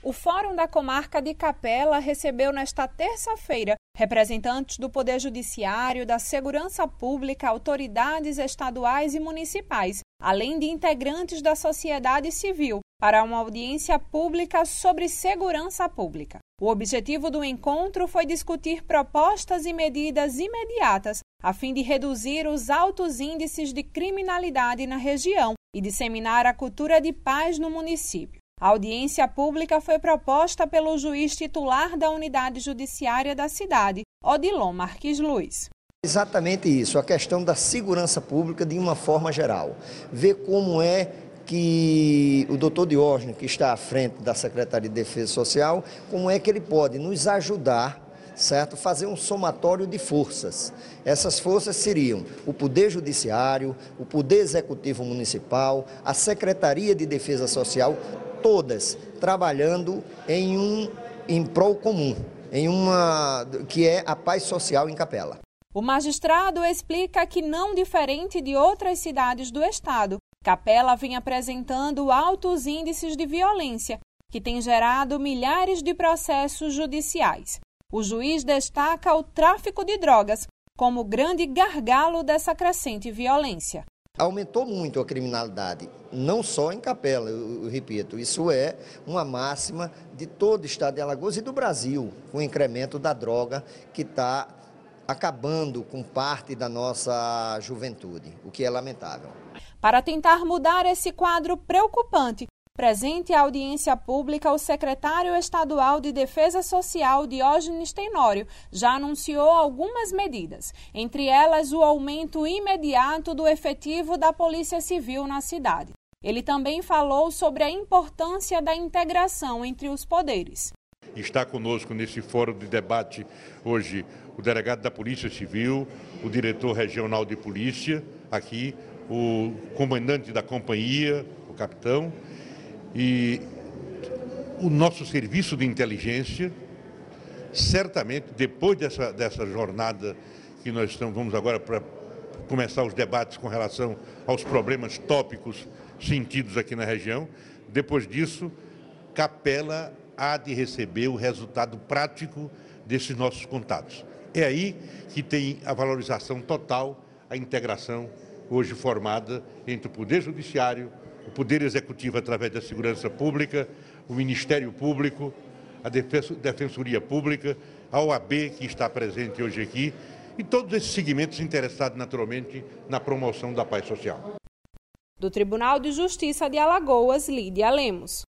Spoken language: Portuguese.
O Fórum da Comarca de Capela recebeu nesta terça-feira representantes do Poder Judiciário, da Segurança Pública, autoridades estaduais e municipais, além de integrantes da sociedade civil, para uma audiência pública sobre segurança pública. O objetivo do encontro foi discutir propostas e medidas imediatas a fim de reduzir os altos índices de criminalidade na região e disseminar a cultura de paz no município. A audiência pública foi proposta pelo juiz titular da unidade judiciária da cidade, Odilon Marques Luiz. Exatamente isso, a questão da segurança pública de uma forma geral. Ver como é que o doutor Diógenes, que está à frente da Secretaria de Defesa Social, como é que ele pode nos ajudar, certo? Fazer um somatório de forças. Essas forças seriam o Poder Judiciário, o Poder Executivo Municipal, a Secretaria de Defesa Social, todas trabalhando em prol comum, que é a paz social em Capela. O magistrado explica que, não diferente de outras cidades do estado, Capela vem apresentando altos índices de violência, que tem gerado milhares de processos judiciais. O juiz destaca o tráfico de drogas como grande gargalo dessa crescente violência. Aumentou muito a criminalidade, não só em Capela, eu repito, isso é uma máxima de todo o estado de Alagoas e do Brasil, com o incremento da droga que está acabando com parte da nossa juventude, o que é lamentável. Para tentar mudar esse quadro preocupante, presente à audiência pública, o secretário estadual de Defesa Social, Diógenes Tenório, já anunciou algumas medidas, entre elas o aumento imediato do efetivo da Polícia Civil na cidade. Ele também falou sobre a importância da integração entre os poderes. Está conosco nesse fórum de debate hoje o delegado da Polícia Civil, o diretor regional de polícia, aqui, o comandante da companhia, o capitão, e o nosso serviço de inteligência. Certamente, depois dessa jornada que nós vamos agora para começar os debates com relação aos problemas tópicos sentidos aqui na região, depois disso, Capela há de receber o resultado prático desses nossos contatos. É aí que tem a valorização total, a integração hoje formada entre o Poder Judiciário, o Poder Executivo através da Segurança Pública, o Ministério Público, a Defensoria Pública, a OAB, que está presente hoje aqui, e todos esses segmentos interessados naturalmente na promoção da paz social. Do Tribunal de Justiça de Alagoas, Lídia Lemos.